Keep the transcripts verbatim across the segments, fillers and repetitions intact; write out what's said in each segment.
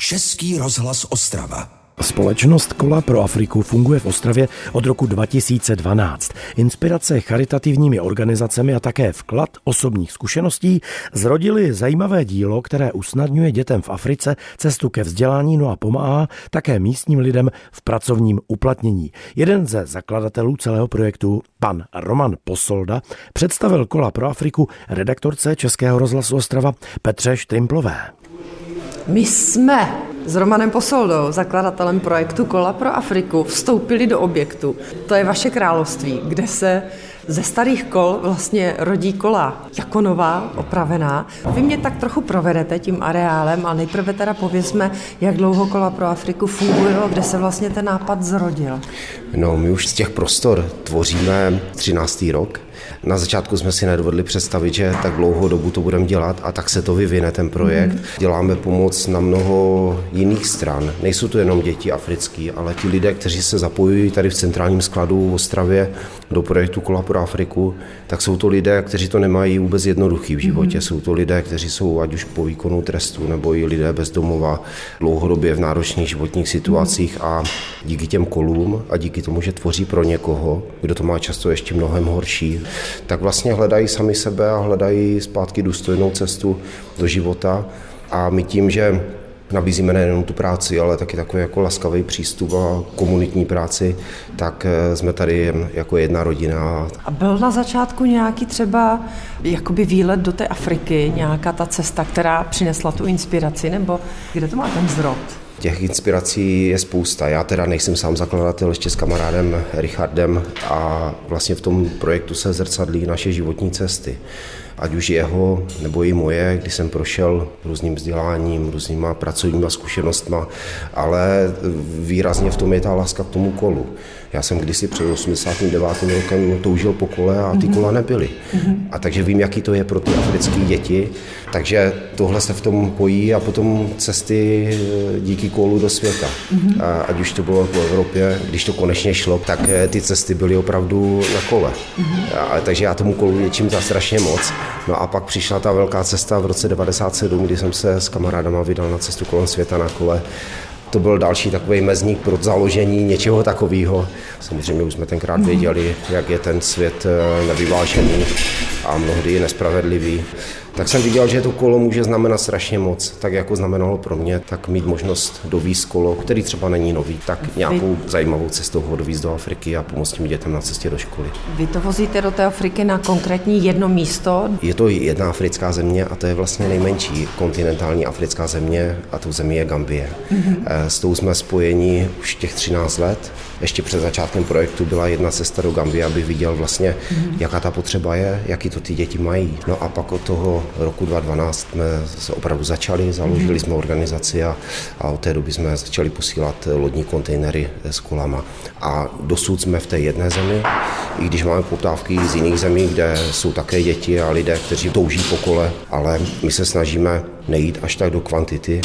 Český rozhlas Ostrava. Společnost Kola pro Afriku funguje v Ostravě od roku dva tisíce dvanáct. Inspirace charitativními organizacemi a také vklad osobních zkušeností zrodili zajímavé dílo, které usnadňuje dětem v Africe cestu ke vzdělání, no a pomáhá také místním lidem v pracovním uplatnění. Jeden ze zakladatelů celého projektu, pan Roman Posolda, představil Kola pro Afriku redaktorce Českého rozhlasu Ostrava Petře Štrimplové. My jsme s Romanem Posoldou, zakladatelem projektu Kola pro Afriku, vstoupili do objektu. To je vaše království, kde se ze starých kol vlastně rodí kola jako nová, opravená. Vy mě tak trochu provedete tím areálem a nejprve teda povězme, jak dlouho Kola pro Afriku funguje a kde se vlastně ten nápad zrodil. No, my už z těch prostor tvoříme třináctý rok. Na začátku jsme si nedovedli představit, že tak dlouhou dobu to budeme dělat a tak se to vyvine ten projekt. Mm. Děláme pomoc na mnoho jiných stran. Nejsou to jenom děti africký, ale ti lidé, kteří se zapojují tady v centrálním skladu v Ostravě do projektu Kola pro Afriku, tak jsou to lidé, kteří to nemají vůbec jednoduchý v životě. Mm. Jsou to lidé, kteří jsou ať už po výkonu trestu nebo i lidé bez domova dlouhodobě v náročných životních situacích a díky těm kolům a díky tomu, že tvoří pro někoho, kdo to má často ještě mnohem horší, tak vlastně hledají sami sebe a hledají zpátky důstojnou cestu do života. A my tím, že nabízíme nejen tu práci, ale taky takový jako laskavý přístup a komunitní práci, tak jsme tady jako jedna rodina. A byl na začátku nějaký třeba jakoby výlet do té Afriky, nějaká ta cesta, která přinesla tu inspiraci, nebo kde to má ten zrod? Těch inspirací je spousta. Já teda nejsem sám zakladatel, ještě s kamarádem Richardem a vlastně v tom projektu se zrcadlí naše životní cesty. Ať už jeho nebo i moje, kdy jsem prošel různým vzděláním, různýma pracovníma zkušenostma, ale výrazně v tom je ta láska k tomu kolu. Já jsem kdysi před osmdesátým devátým rokem toužil po kole a ty kola nebyly. A takže vím, jaký to je pro ty africké děti. Takže tohle se v tom pojí a potom cesty díky kolu do světa. A ať už to bylo po Evropě, když to konečně šlo, tak ty cesty byly opravdu na kole. A, takže já tomu kolu něčím za strašně moc. No a pak přišla ta velká cesta v roce devadesát sedm, kdy jsem se s kamarádama vydal na cestu kolem světa na kole. To byl další takový mezník pro založení něčeho takového. Samozřejmě už jsme tenkrát věděli, jak je ten svět nevyvážený a mnohdy nespravedlivý. Tak jsem viděl, že to kolo může znamenat strašně moc. Tak jako znamenalo pro mě, tak mít možnost dovízt kolo, který třeba není nový, tak nějakou zajímavou cestou ho dovízt do Afriky a pomoct těm dětem na cestě do školy. Vy to vozíte do té Afriky na konkrétní jedno místo? Je to jedna africká země a to je vlastně nejmenší kontinentální africká země a tou zemí je Gambie. Mm-hmm. S tou jsme spojeni už těch třináct let. Ještě před začátkem projektu byla jedna cesta do Gambie, aby viděl vlastně, mm-hmm. jaká ta potřeba je, jaký to ty děti mají. No a pak od toho roku dva tisíce dvanáct jsme se opravdu začali, založili jsme organizaci a, a od té doby jsme začali posílat lodní kontejnery s kolama. A dosud jsme v té jedné zemi, i když máme poptávky z jiných zemí, kde jsou také děti a lidé, kteří touží po kole, ale my se snažíme nejít až tak do kvantity,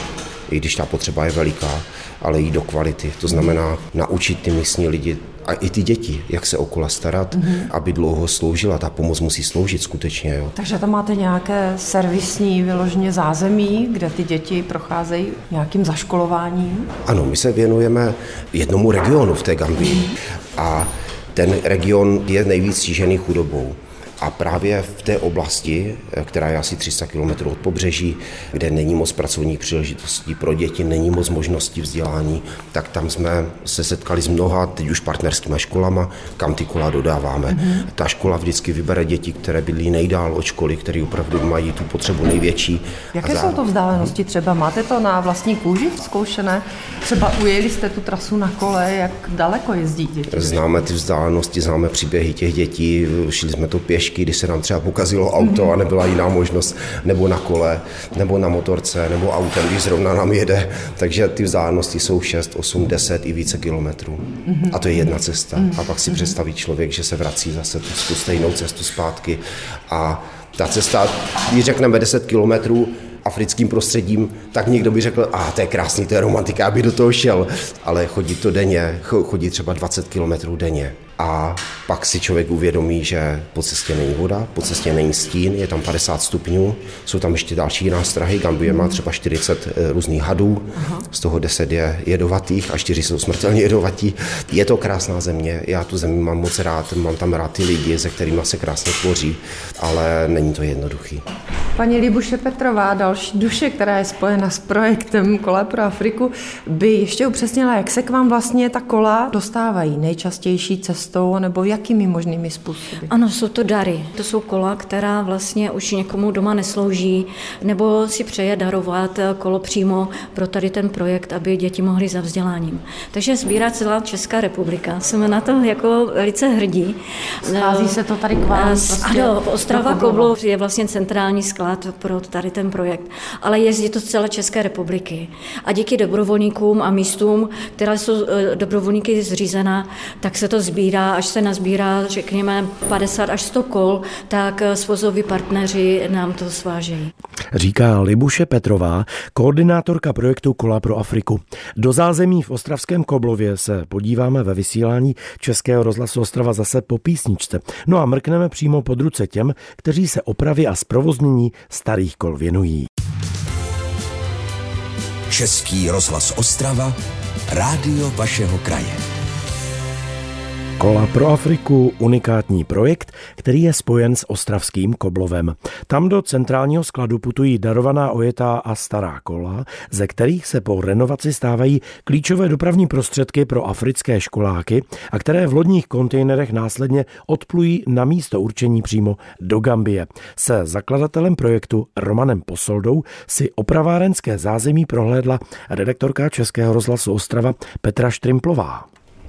i když ta potřeba je veliká, ale jít do kvality. To znamená naučit ty místní lidi a i ty děti, jak se o kola starat, mm-hmm. aby dlouho sloužila. Ta pomoc musí sloužit skutečně. Jo. Takže tam máte nějaké servisní vyloženě zázemí, kde ty děti procházejí nějakým zaškolováním? Ano, my se věnujeme jednomu regionu v té Gambii a ten region je nejvíc stižený chudobou. A právě v té oblasti, která je asi tři sta kilometrů od pobřeží, kde není moc pracovních příležitostí pro děti, není moc možností vzdělání, tak tam jsme se setkali s mnoha, teď už partnerskými školama, kam ty kola dodáváme. Mm-hmm. Ta škola vždycky vybere děti, které bydlí nejdál od školy, které opravdu mají tu potřebu největší. Jaké zá... jsou to vzdálenosti třeba? Máte to na vlastní kůži zkoušené? Třeba ujeli jste tu trasu na kole, jak daleko jezdí děti? Známe ty vzdálenosti, známe příběhy těch dětí, šli jsme to pěšky, když se nám třeba pokazilo auto a nebyla jiná možnost, nebo na kole, nebo na motorce, nebo autem, když zrovna nám jede. Takže ty vzdálenosti jsou šest, osm, deset i více kilometrů. A to je jedna cesta. A pak si představí člověk, že se vrací zase tu, tu stejnou cestu zpátky. A ta cesta, když řekneme deset kilometrů africkým prostředím, tak někdo by řekl, a to je krásný, to je romantika, aby do toho šel. Ale chodí to denně, chodí třeba dvacet kilometrů denně. A pak si člověk uvědomí, že po cestě není voda, po cestě není stín, je tam padesát stupňů, jsou tam ještě další nástrahy, Gambie má třeba čtyřicet různých hadů, aha, z toho deset je jedovatých a čtyři jsou smrtelně jedovatí. Je to krásná země, já tu zemi mám moc rád, mám tam rád ty lidi, se kterými se krásně tvoří, ale není to jednoduchý. Paní Libuše Petrová, další duše, která je spojena s projektem Kola pro Afriku, by ještě upřesnila, jak se k vám vlastně ta kola dostávají, nejčastější cestou nebo jakými možnými způsoby? Ano, jsou to dary. To jsou kola, která vlastně už někomu doma neslouží, nebo si přeje darovat kolo přímo pro tady ten projekt, aby děti mohly za vzděláním. Takže sbírá celá Česká republika. Jsme na to jako velice hrdí. Schází se to tady k vám? Prostě ano, Ostrava Koblov je vlastně centrální sklad pro tady ten projekt, ale jezdí to z celé České republiky. A díky dobrovolníkům a místům, které jsou dobrovolníky zřízená, tak se to sbírá, až se nazbírá, řekněme, padesát až sto kol, tak svozoví partneři nám to svážejí. Říká Libuše Petrová, koordinátorka projektu Kola pro Afriku. Do zázemí v ostravském Koblově se podíváme ve vysílání Českého rozhlasu Ostrava zase po písničce. No a mrkneme přímo pod ruce těm, kteří se opravě a zprovoznění starých kol věnují. Český rozhlas Ostrava, rádio vašeho kraje. Kola pro Afriku, unikátní projekt, který je spojen s ostravským Koblovem. Tam do centrálního skladu putují darovaná ojetá a stará kola, ze kterých se po renovaci stávají klíčové dopravní prostředky pro africké školáky a které v lodních kontejnerech následně odplují na místo určení přímo do Gambie. Se zakladatelem projektu Romanem Posoldou si opravárenské zázemí prohlédla redaktorka Českého rozhlasu Ostrava Petra Štrimplová.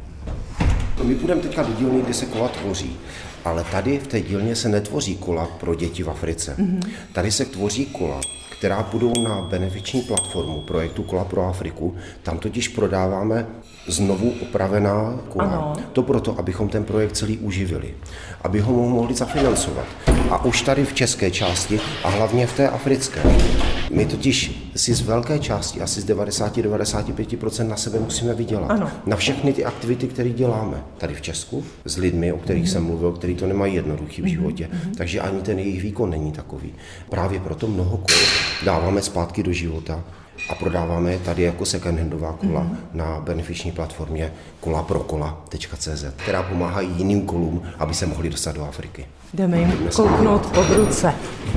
My půjdeme teďka do dílny, kde se kola tvoří, ale tady v té dílně se netvoří kola pro děti v Africe. Mm-hmm. Tady se tvoří kola, která půjdou na benefiční platformu projektu Kola pro Afriku. Tam totiž prodáváme znovu opravená kola. Ano. To proto, abychom ten projekt celý uživili, aby ho mohli zafinancovat. A už tady v české části a hlavně v té africké. My totiž si z velké části, asi z devadesát až devadesát pět procent na sebe musíme vydělat. Ano. Na všechny ty aktivity, které děláme tady v Česku, s lidmi, o kterých mm. jsem mluvil, kteří to nemají jednoduchý v životě. Mm. Takže ani ten jejich výkon není takový. Právě proto mnoho kol dáváme zpátky do života a prodáváme je tady jako second-handová kola mm. na benefiční platformě kola pro kola tečka cé zet, která pomáhá jiným kolům, aby se mohli dostat do Afriky. Jdeme jim kouknout pod ruce.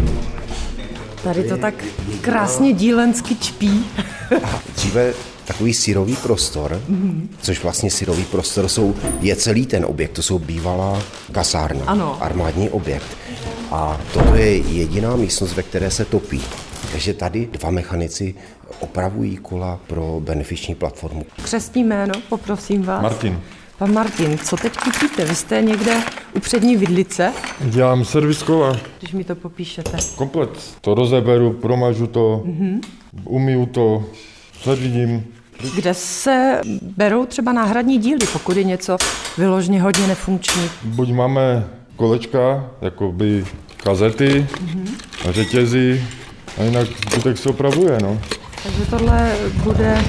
Tady to tak krásně dílensky čpí. A dříve takový syrový prostor, mm-hmm. což vlastně syrový prostor jsou, je celý ten objekt, to jsou bývalá kasárna, ano. armádní objekt. A toto je jediná místnost, ve které se topí. Takže tady dva mechanici opravují kola pro benefiční platformu. Křestní jméno, poprosím vás. Martin. Pan Martin, co teď kupíte? Vy jste někde u přední vidlice? Dělám servis kola. Když mi to popíšete. Komplet. To rozeberu, promažu to, mm-hmm. umiju to, zařídím. Kde se berou třeba náhradní díly, pokud je něco vyloženě hodně nefunkční? Buď máme kolečka, jakoby kazety, mm-hmm. řetězy, a jinak zbytek se opravuje, no. Takže tohle bude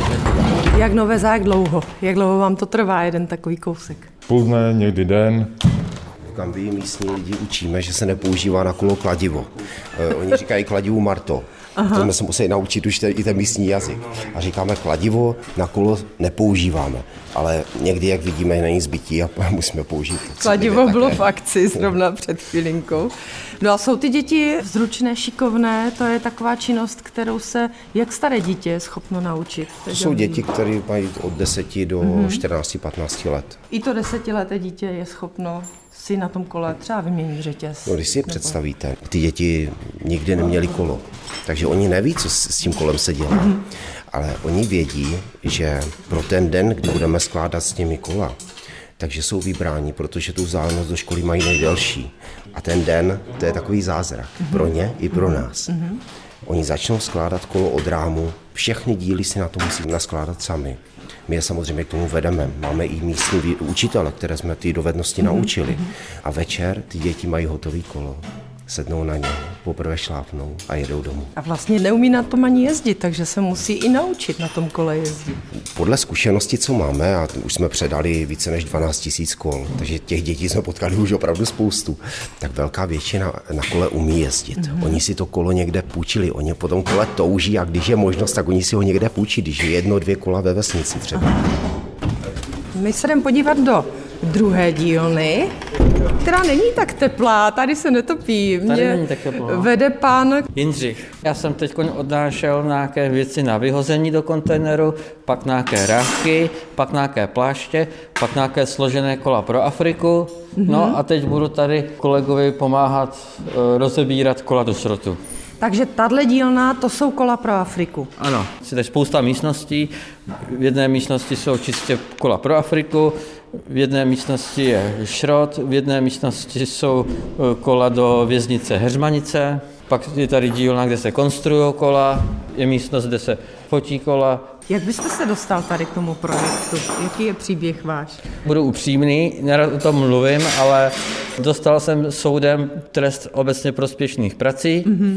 jak nové za jak dlouho? Jak dlouho vám to trvá, jeden takový kousek? Půl dne, někdy den. V Gambii místní lidi učíme, že se nepoužívá na kolo kladivo. E, oni říkají kladivu marto. Aha. To jsme se museli naučit už ten, i ten místní jazyk. A říkáme kladivo na kolo nepoužíváme. Ale někdy, jak vidíme, není zbytí a musíme použít. Kladivo bylo v akci zrovna před chvilinkou. No a jsou ty děti zručné, šikovné, to je taková činnost, kterou se jak staré dítě je schopno naučit. To jsou děti, které mají od deseti do mm-hmm. čtrnácti patnácti let. I to desetileté dítě je schopno si na tom kole třeba vyměnit řetěz. No, když si je nebo... představíte, ty děti nikdy neměly kolo, takže oni neví, co s tím kolem se dělá. Mm-hmm. Ale oni vědí, že pro ten den, kdy budeme skládat s těmi kola, takže jsou vybráni, protože tu vzdálenost do školy mají nejdelší. A ten den, to je takový zázrak. Mm-hmm. Pro ně i pro nás. Mm-hmm. Oni začnou skládat kolo od rámu, všechny díly si na to musí naskládat sami. My je samozřejmě k tomu vedeme. Máme i místní učitele, které jsme ty dovednosti mm-hmm. naučili. A večer ty děti mají hotový kolo. Sednou na ně, poprvé šlápnou a jedou domů. A vlastně neumí na tom ani jezdit, takže se musí i naučit na tom kole jezdit. Podle zkušenosti, co máme, a už jsme předali více než dvanáct tisíc kol, takže těch dětí jsme potkali už opravdu spoustu, tak velká většina na kole umí jezdit. Mm-hmm. Oni si to kolo někde půjčili, oni po tom kole touží a když je možnost, tak oni si ho někde půjčí, když je jedno, dvě kola ve vesnici třeba. Aha. My se jdeme podívat do druhé dílny, která není tak teplá, tady se netopí. Mě tady není tak teplá. Vede pan Jindřich. Já jsem teď odnášel nějaké věci na vyhození do kontejneru, pak nějaké ráhky, pak nějaké pláště, pak nějaké složené kola pro Afriku. Mm-hmm. No a teď budu tady kolegovi pomáhat e, rozebírat kola do šrotu. Takže tahle dílna, to jsou kola pro Afriku. Ano, je spousta místností. V jedné místnosti jsou čistě kola pro Afriku, v jedné místnosti je šrot, v jedné místnosti jsou kola do věznice Heřmanice, pak je tady dílna, kde se konstruují kola, je místnost, kde se fotí kola. Jak byste se dostal tady k tomu projektu? Jaký je příběh váš? Budu upřímný, nerad o tom mluvím, ale dostal jsem soudem trest obecně prospěšných prací. Mm-hmm.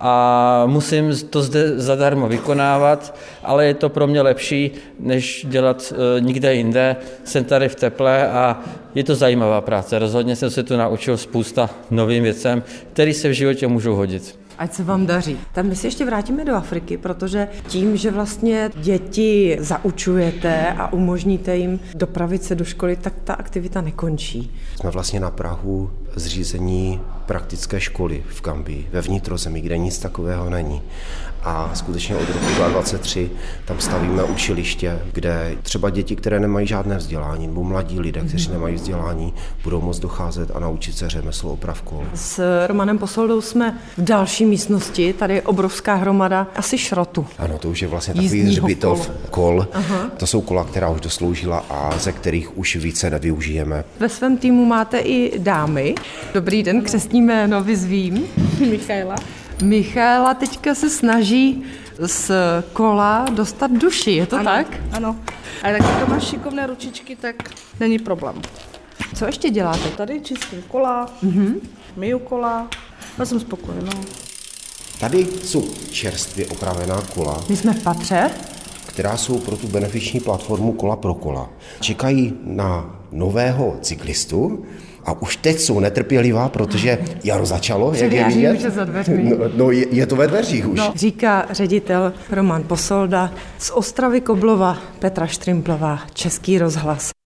A musím to zde zadarmo vykonávat, ale je to pro mě lepší, než dělat e, nikde jinde. Jsem tady v teple a je to zajímavá práce. Rozhodně jsem se tu naučil spousta novým věcem, které se v životě můžou hodit. Ať se vám daří. Tam my se ještě vrátíme do Afriky, protože tím, že vlastně děti zaučujete a umožníte jim dopravit se do školy, tak ta aktivita nekončí. Jsme vlastně na prahu zřízení praktické školy v Gambii, ve vnitrozemí, kde nic takového není. A skutečně od roku dvacet dvacet tři tam stavíme učiliště, kde třeba děti, které nemají žádné vzdělání, nebo mladí lidé, kteří nemají vzdělání, budou moct docházet a naučit se řemeslo oprav kol. S Romanem Posoldou jsme v další místnosti, tady je obrovská hromada asi šrotu. Ano, to už je vlastně takový hřbitov kol. Aha. To jsou kola, která už dosloužila a ze kterých už více nevyužijeme. Ve svém týmu máte i dámy. Dobrý den, křestní jméno vyzvím. Michaela. Michaela teďka se snaží z kola dostat duši, je to ano, tak? Ano. A tak to máš šikovné ručičky, tak není problém. Co ještě děláte? Tady čistím kola, mm-hmm. myju kola, já jsem spokojená. Tady jsou čerstvě opravená kola. My jsme v patře. Která jsou pro tu benefiční platformu Kola pro kola. Čekají na nového cyklistu a už teď jsou netrpělivá, protože jaro začalo, jak je vidět. Už je za dveřmi. No, no je, je to ve dveřích už. No, říká ředitel Roman Posolda z Ostravy Koblova Petra Štrimplová, Český rozhlas.